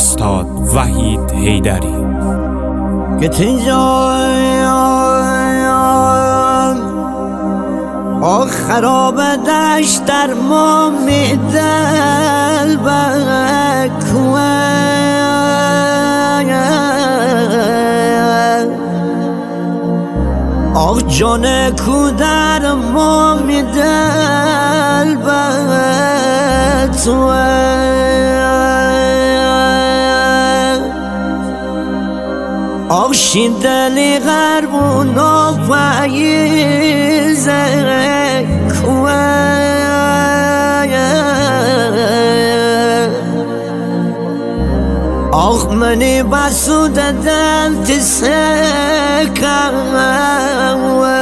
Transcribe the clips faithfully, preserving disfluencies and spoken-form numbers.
استاد وحید حیدری. که تنجان آخ خراب دشت در ما میدل بکوه آخ جان کو در ما میدل بتوه آخ شیدلی غربون و پاییزه کوه آخ منی بسود دل تسکوه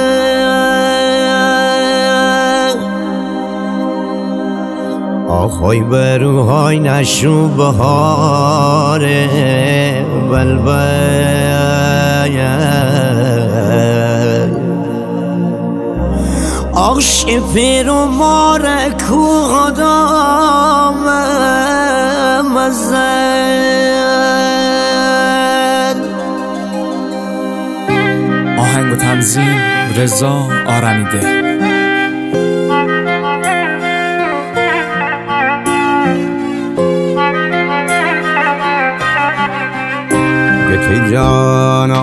آخ های بروهای نشو بهاره بلبل آخ شپیر و ماره کو خدام مزل. آهنگ و تنظیم رضا آرمیده. یکی جان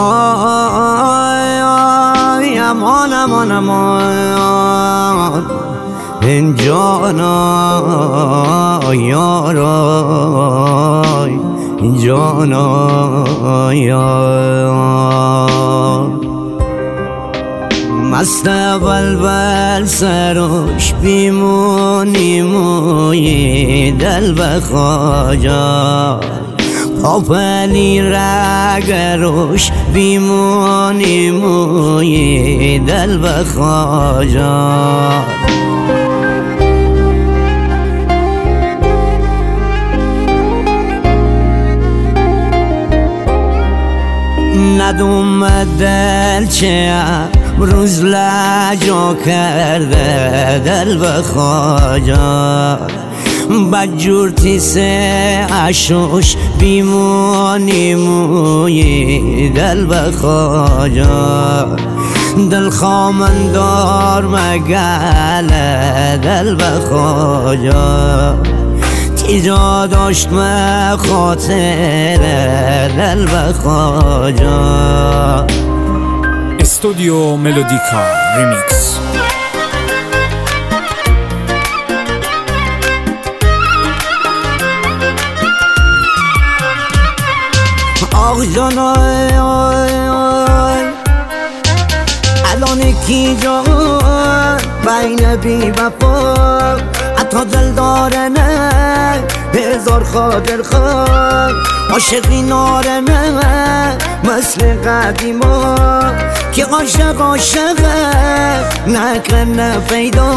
آی آی امان امان امان این جان آی یار آی این جان آی مست بلبل سروش بیمونی موی دل بخواجا پاپلی رگروش بیمونی موی دل بخواجا ندوم دل چه روز لجا کرده دل بخواجا بجور تیسه عشوش بیمونی موی دل بخواجا دل خامندار مگله دل بخواجا تیجا داشت خاطر دل بخواجا. استودیو ملودیکا ریمیکس. آخ جان آی آی آی الان کی جان بین بی وفا حتی دل داره نه هزار خاطر خواه عاشقی ناره نه مثل قدیما که عاشق عاشقه نکنه پیدا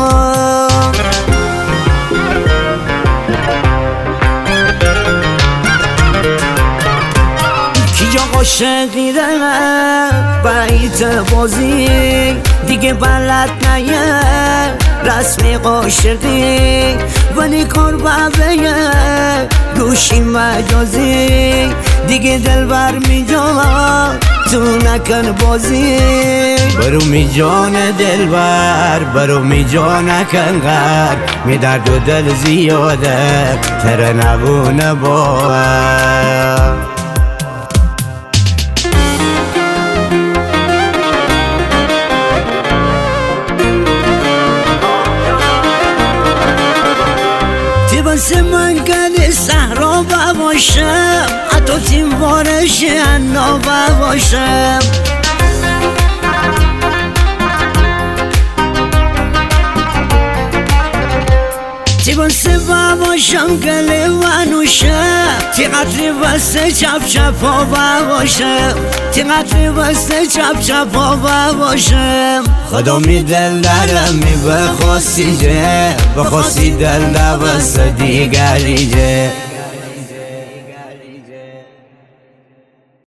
عاشقی ده بیت بازی دیگه بلد نیه رسمی عاشقی ولی کار ببیه گوشی مجازی دیگه دل بر می جا تو نکن بازی برو می جان دل بر برو می جا نکن غر می درد و دل زیاده تره نبونه باور. واسه من گل صحرا باشم حتی تیم بارش انا باشم تی واسه باشم گل ونوشم تی قطری واسه چپ چپ ها باشم تی قطری واسه چپ چپ ها باشم خدا می دل درم می بخواستی جه بخواستی دل دوست دیگری جه